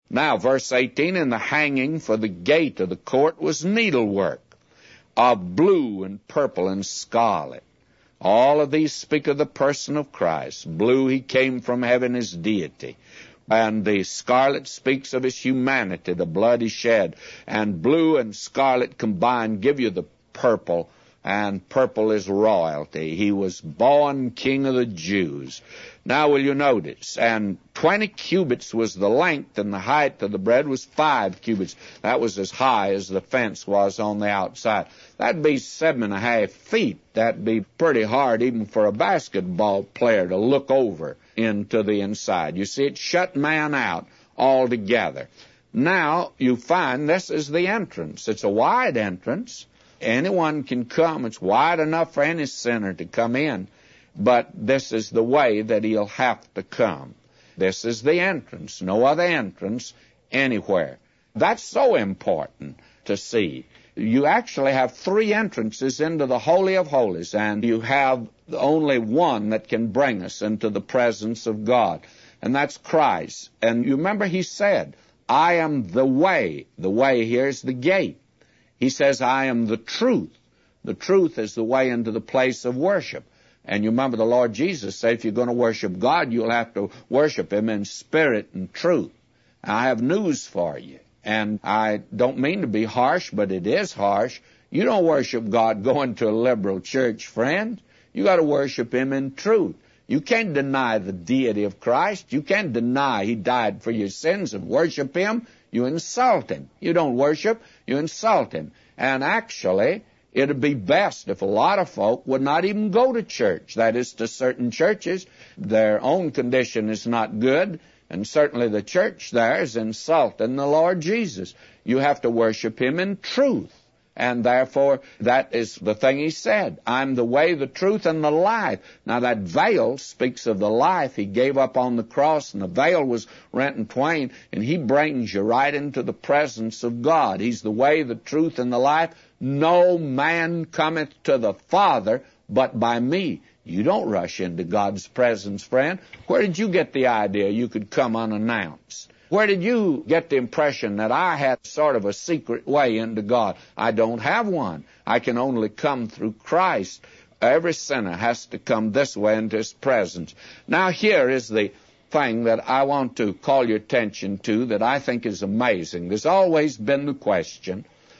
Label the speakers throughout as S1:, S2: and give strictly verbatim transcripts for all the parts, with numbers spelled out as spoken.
S1: Now, verse eighteen, and the hanging for the gate of the court was needlework of blue and purple and scarlet. All of these speak of the person of Christ. Blue, he came from heaven, his deity. And the scarlet speaks of his humanity, the blood he shed. And blue and scarlet combined give you the purple, and purple is royalty. He was born King of the Jews. Now will you notice, and twenty cubits was the length, and the height of the bread was five cubits. That was as high as the fence was on the outside. That'd be seven and a half feet. That'd be pretty hard even for a basketball player to look over into the inside. You see, it shut man out altogether. Now you find this is the entrance. It's a wide entrance. Anyone can come. It's wide enough for any sinner to come in. But this is the way that he'll have to come. This is the entrance. No other entrance anywhere. That's so important to see. You actually have three entrances into the Holy of Holies, and you have only one that can bring us into the presence of God, and that's Christ. And you remember he said, I am the way. The way here is the gate. He says, I am the truth. The truth is the way into the place of worship. And you remember the Lord Jesus said, if you're going to worship God, you'll have to worship him in spirit and truth. I have news for you. And I don't mean to be harsh, but it is harsh. You don't worship God going to a liberal church, friend. You got to worship him in truth. You can't deny the deity of Christ. You can't deny he died for your sins and worship him. You insult him. You don't worship, you insult him. And actually, it would be best if a lot of folk would not even go to church. That is, to certain churches. Their own condition is not good, and certainly the church there is insulting the Lord Jesus. You have to worship him in truth. And therefore, that is the thing he said. I'm the way, the truth, and the life. Now, that veil speaks of the life he gave up on the cross, and the veil was rent in twain, and he brings you right into the presence of God. He's the way, the truth, and the life. No man cometh to the Father but by me. You don't rush into God's presence, friend. Where did you get the idea you could come unannounced? Where did you get the impression that I had sort of a secret way into God? I don't have one. I can only come through Christ. Every sinner has to come this way into his presence. Now here is the thing that I want to call your attention to that I think is amazing. There's always been the question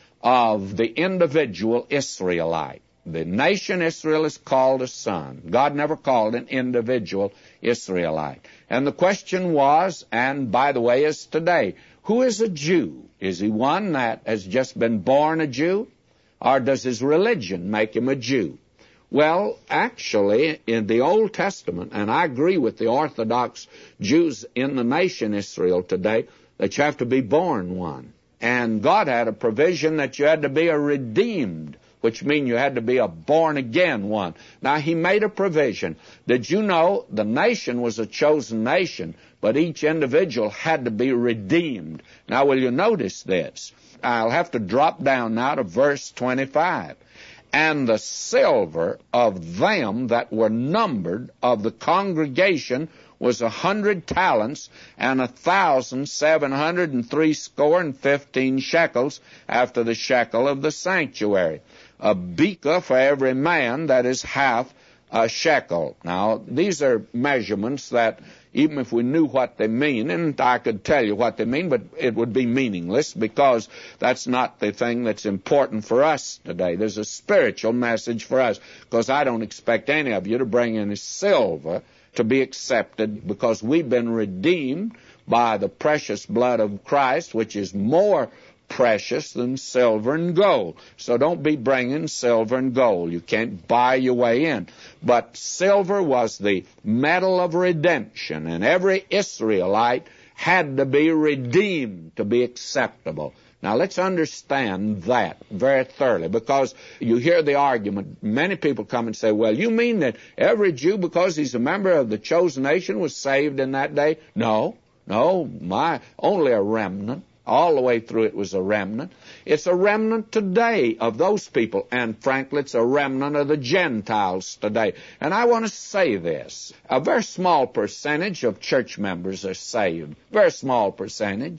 S1: of the individual Israelite. The nation Israel is called a son. God never called an individual Israelite. And the question was, and by the way is today, who is a Jew? Is he one that has just been born a Jew? Or does his religion make him a Jew? Well, actually, in the Old Testament, and I agree with the Orthodox Jews in the nation Israel today, that you have to be born one. And God had a provision that you had to be a redeemed, which means you had to be a born-again one. Now, he made a provision. Did you know the nation was a chosen nation, but each individual had to be redeemed? Now, will you notice this? I'll have to drop down now to verse twenty-five. And the silver of them that were numbered of the congregation was a hundred talents, and a thousand seven hundred and three score and fifteen shekels, after the shekel of the sanctuary. A beka for every man, that is half a shekel. Now, these are measurements that, even if we knew what they mean, and I could tell you what they mean, but it would be meaningless, because that's not the thing that's important for us today. There's a spiritual message for us, because I don't expect any of you to bring any silver to be accepted, because we've been redeemed by the precious blood of Christ, which is more precious than silver and gold. So don't be bringing silver and gold. You can't buy your way in. But silver was the metal of redemption, and every Israelite had to be redeemed to be acceptable. Now, let's understand that very thoroughly, because you hear the argument. Many people come and say, well, you mean that every Jew, because he's a member of the chosen nation, was saved in that day? No, no, my, only a remnant. All the way through it was a remnant. It's a remnant today of those people, and frankly, it's a remnant of the Gentiles today. And I want to say this. A very small percentage of church members are saved. Very small percentage.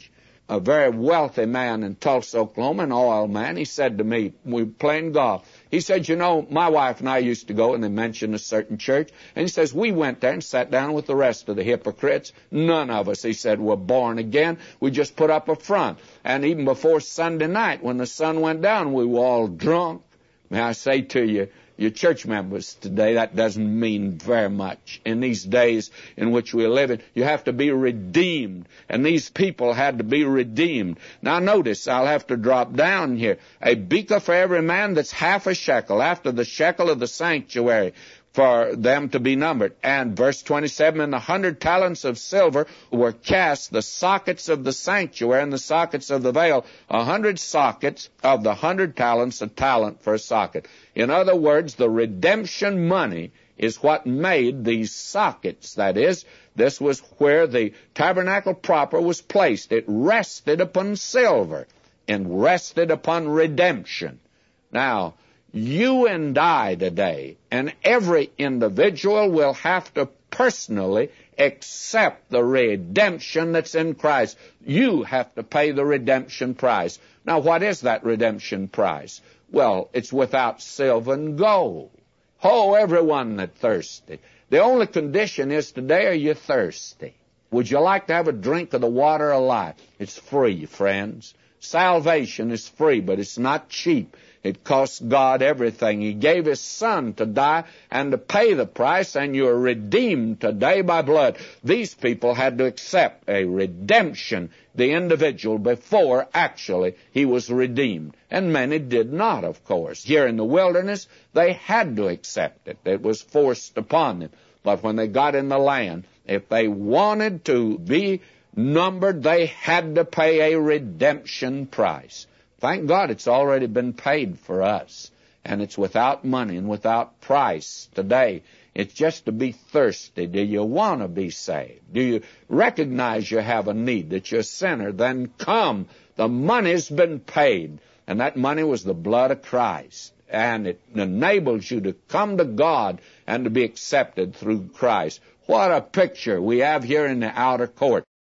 S1: a very wealthy man in Tulsa, Oklahoma, an oil man. He said to me, we were playing golf. He said, you know, my wife and I used to go, and they mentioned a certain church. And he says, we went there and sat down with the rest of the hypocrites. None of us, he said, were born again. We just put up a front. And even before Sunday night, when the sun went down, we were all drunk. May I say to you, your church members today, that doesn't mean very much. In these days in which we live in, you have to be redeemed. And these people had to be redeemed. Now notice, I'll have to drop down here. A beaker for every man, that's half a shekel, after the shekel of the sanctuary, for them to be numbered. And verse twenty-seven, and the hundred talents of silver were cast, the sockets of the sanctuary and the sockets of the veil, a hundred sockets of the hundred talents, a talent for a socket. In other words, the redemption money is what made these sockets. That is, this was where the tabernacle proper was placed. It rested upon silver and rested upon redemption. Now, you and I today, and every individual, will have to personally accept the redemption that's in Christ. You have to pay the redemption price. Now, what is that redemption price? Well, it's without silver and gold. Oh, everyone that thirsty. The only condition is today, are you thirsty? Would you like to have a drink of the water of life? It's free, friends. Salvation is free, but it's not cheap. It costs God everything. He gave His Son to die and to pay the price, and you are redeemed today by blood. These people had to accept a redemption, the individual, before actually he was redeemed. And many did not, of course. Here in the wilderness, they had to accept it. It was forced upon them. But when they got in the land, if they wanted to be numbered, they had to pay a redemption price. Thank God it's already been paid for us, and it's without money and without price today. It's just to be thirsty. Do you want to be saved? Do you recognize you have a need, that you're a sinner? Then come. The money's been paid, and that money was the blood of Christ, and it enables you to come to God and to be accepted through Christ. What a picture we have here in the outer court.